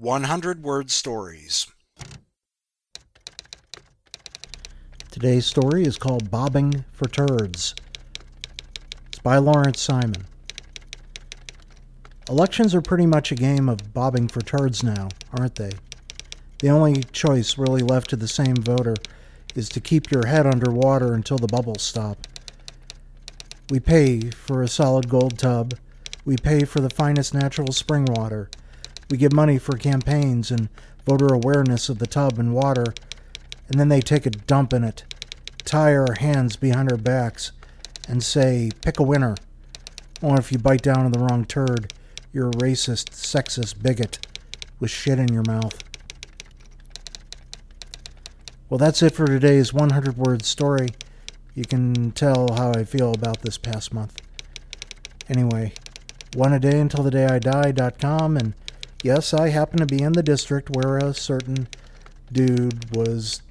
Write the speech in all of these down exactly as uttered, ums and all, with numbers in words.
one hundred word stories. Today's story is called Bobbing for Turds. It's by Lawrence Simon. Elections are pretty much a game of bobbing for turds now, aren't they? The only choice really left to the same voter is to keep your head underwater until the bubbles stop. We pay for a solid gold tub. We pay for the finest natural spring water. We give money for campaigns and voter awareness of the tub and water, and then they take a dump in it, tie our hands behind our backs, and say, pick a winner. Or if you bite down on the wrong turd, you're a racist, sexist bigot with shit in your mouth. Well, that's it for today's one hundred word story. You can tell how I feel about this past month. Anyway, one a day until the day I die dot com, and yes, I happen to be in the district where a certain dude was...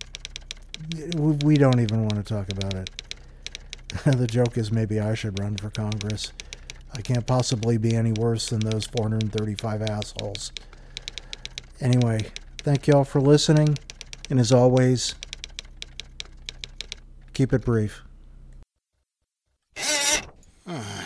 We don't even want to talk about it. The joke is maybe I should run for Congress. I can't possibly be any worse than those four hundred thirty-five assholes. Anyway, thank you all for listening, and as always, keep it brief.